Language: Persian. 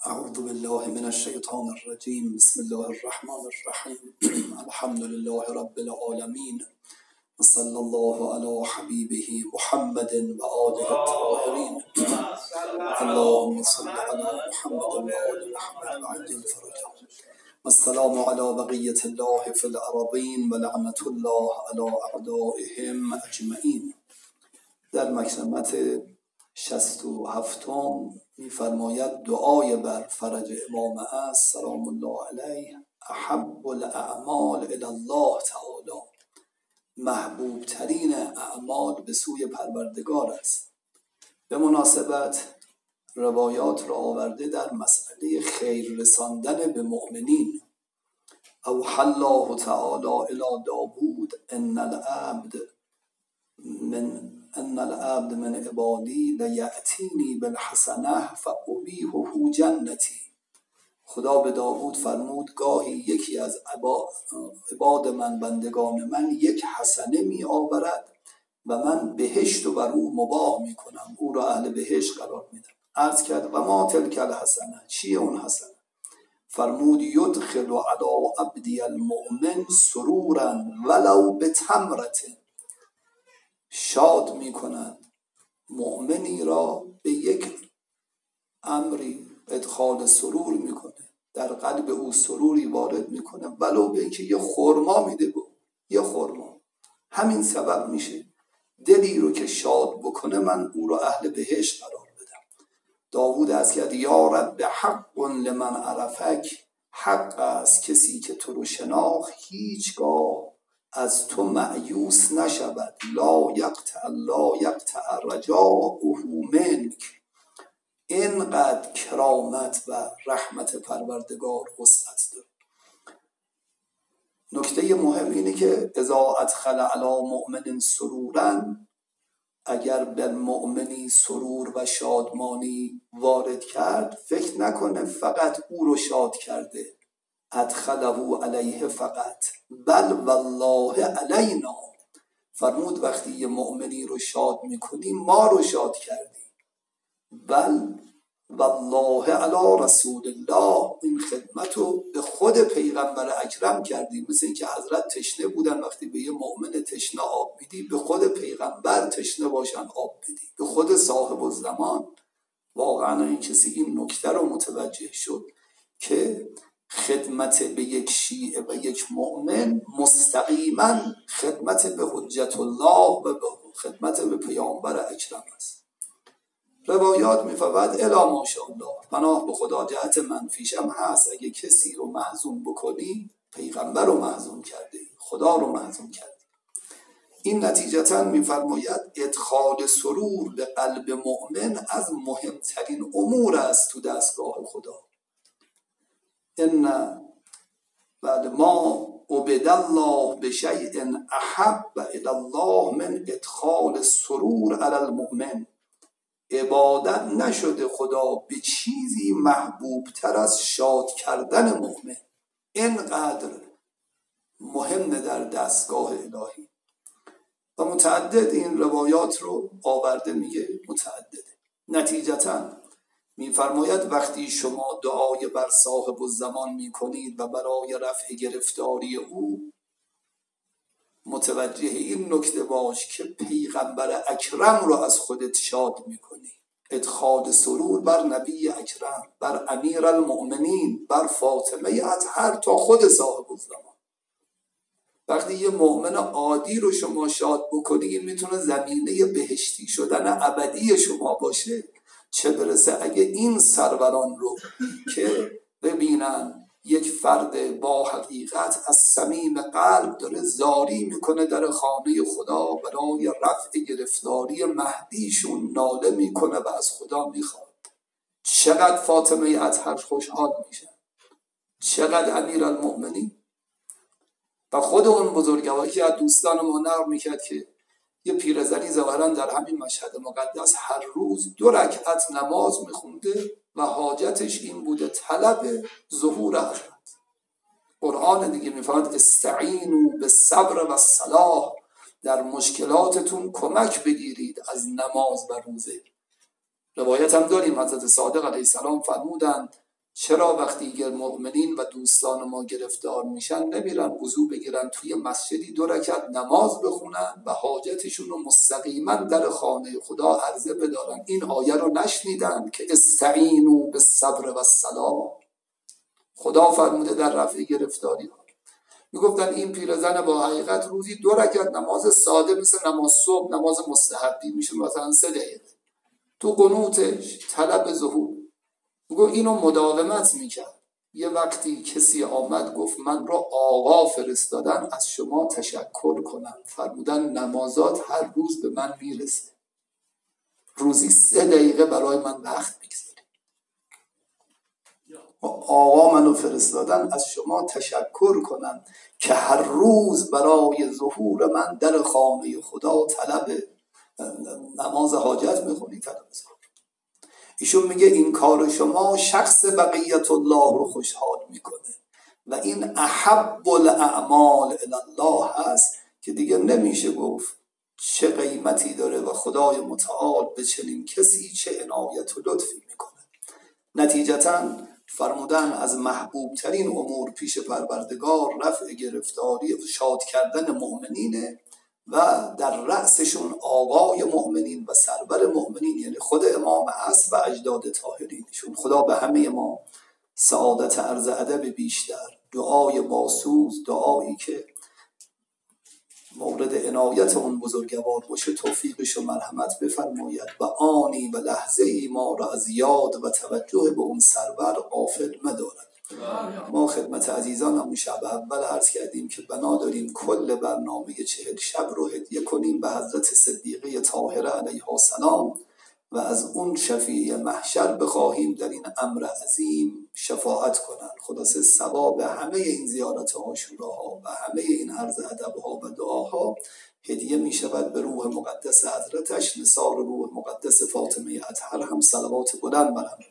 اعوذ بالله من الشیطان الرجیم. بسم الله الرحمن الرحیم. الحمد لله رب العالمین و صلی الله علی حبیبه محمد و آله الطاهرین. اللهم صل علی محمد و آل محمد و عجل فرجهم. والسلام علی بقیة الله فی الارضین و لعنة الله علی اعدائهم اجمعین. در مکرمت 67 می‌فرماید دعای بر فرج امام است سلام الله علیه: احب الاعمال الی الله تعالی، محبوب ترین اعمال به سوی پروردگار است. به مناسبت روایات را آورده در مسئله خیر رساندن به مؤمنین. اوحی الله تعالی الی داوود ان العبد من عبادی لیأتینی بالحسنه فأبیحه جنتی. خدا به داوود فرمود گاهی یکی از عباد من، بندگان من، یک حسنه می آورد و من بهشت و بر او مباح می کنم، او را اهل بهشت قرار می دم. عرض کرد و ما تلک الحسنه، چیه اون حسنه؟ فرمود یدخل علی عبدی المؤمن سرورا ولو بتمرة، شاد می کند مؤمنی را به یک امری، ادخال سرور میکنه، در قلب او سروری وارد میکنه، ولو به اینکه یه خرما میده، یه خرما، همین سبب میشه دلی رو که شاد بکنه من او رو اهل بهشت قرار بدم. داوود از کرد یا رب حق لمن عرفک، حق است کسی که تو رو شناخت هیچگاه از تو مأیوس نشود. لا یقطع رجاؤه منک، اینقدر کرامت و رحمت پروردگار وسعت داره. نکته مهم اینه که اذا ادخل علی مؤمن سرورا، اگر به مؤمنی سرور و شادمانی وارد کرد، فکر نکنه فقط او رو شاد کرده، ادخله علیه فقط، بل والله علینا. فرمود وقتی یه مؤمنی رو شاد میکنی ما رو شاد کردی، بل والله علی رسول الله، این خدمت رو به خود پیغمبر اکرم کردی. مثل اینکه حضرت تشنه بودن، وقتی به یه مؤمن تشنه آب میدی به خود پیغمبر تشنه باشن آب بدی، به خود صاحب الزمان. واقعا این کسی این نکته رو متوجه شد که خدمت به یک شیعه و یک مؤمن مستقیما خدمت به حجت الله و به خدمت به پیامبر اکرم است. روایات میفرماید الا ماشاءالله، پناه به خدا جهت منفیش هم هست، اگه کسی رو محزون بکنی پیغمبر رو محزون کرده، خدا رو محزون کرده. این نتیجتا میفرماید ادخال سرور به قلب مؤمن از مهمترین امور است تو دستگاه خدا. ان بعد ما عبد الله بشیء احب الی الله من ادخال سرور علی المؤمن، عبادت نشده خدا به چیزی محبوب تر از شاد کردن مؤمن. اینقدر مهمه در دستگاه الهی. و متعدد این روایات رو آورده، میگه متعدده. نتیجتا میفرماید وقتی شما دعای بر صاحب الزمان میکنید و برای رفع گرفتاری او، متوجه این نکته باش که پیغمبر اکرم رو از خودت شاد میکنی. ادخال سرور بر نبی اکرم، بر امیر المؤمنین، بر فاطمه اطهر تا خود صاحب الزمان. وقتی یه مؤمن عادی رو شما شاد بکنی، این میتونه زمینه بهشتی شدن ابدی شما باشه، چه برسه اگه این سروران رو که ببینن یک فرد با حقیقت از صمیم قلب داره زاری میکنه در خانه خدا برای رفع گرفتاری مهدیشون، ناله میکنه و از خدا میخواد. چقدر فاطمه اطهر خوشحال میشه، چقدر امیر المؤمنین. و خود اون بزرگواری که از دوستان ما نقل میکرد که یه پیرزنی ظاهرا در همین مشهد مقدس هر روز 2 رکعت نماز میخونده و حاجتش این بوده طلب ظهور حضرت. قرآن دیگه میفرماید استعینوا بالصبر و الصلاة، در مشکلاتتون کمک بگیرید از نماز و روزه. روایت هم داریم حضرت صادق علیه السلام فرمودند چرا وقتی که مؤمنین و دوستان ما گرفتار میشن نمیرن وضو بگیرن توی مسجدی 2 رکعت نماز بخونن و حاجتشون رو مستقیما در خانه خدا عرضه بدارن؟ این آیه رو نشنیدن که استعینوا بالصبر والصلاة؟ خدا فرموده در رفع گرفتاری ها. میگفتن این پیرزن با حقیقت روزی 2 رکعت نماز ساده مثل نماز صبح، نماز مستحبی میشه مثلا 3 دقیقه تو قنوتش طلب ظهور. میگو اینو مداومت میکرد. یه وقتی کسی آمد گفت من را آقا فرستادن از شما تشکر کنم. فرمودن نمازات هر روز به من میرسه، روزی 3 دقیقه برای من وقت میگذاری. آقا منو فرستادن از شما تشکر کنم که هر روز برای ظهور من در خانه خدا طلب نماز حاجت میخونی، طلب ظهور. ایشون میگه این کار شما شخص بقیت الله رو خوشحال میکنه و این احب الاعمال الی الله هست که دیگه نمیشه گفت چه قیمتی داره و خدای متعال به چنین کسی چه عنایت و لطفی میکنه. نتیجتاً فرمودن از محبوب ترین امور پیش پروردگار رفع گرفتاری و شاد کردن مؤمنینه و در رأسشون آقای مؤمنین و سرور مؤمنین یعنی خود امام عصر و اجداد طاهرینشون. خدا به همه ما سعادت عرض ادب بیشتر، دعای باسوز، دعایی که مورد عنایت اون بزرگوار باشه توفیقش و مرحمت بفرماید و آنی و لحظه ای ما را از یاد و توجه به اون سرور غافل مدارد. ما خدمت عزیزان همون شب اول عرض کردیم که بنا داریم کل برنامه 40 شب رو هدیه کنیم به حضرت صدیقه طاهره علیها السلام و از اون شفیع محشر بخواهیم در این امر عظیم شفاعت کنند. خلاصه ثواب همه این زیارت عاشوراها و همه این عرض ادبها و دعاها هدیه می شود به روح مقدس حضرتش. نثار روح مقدس فاطمه اطهر هم صلوات بلند بر هم.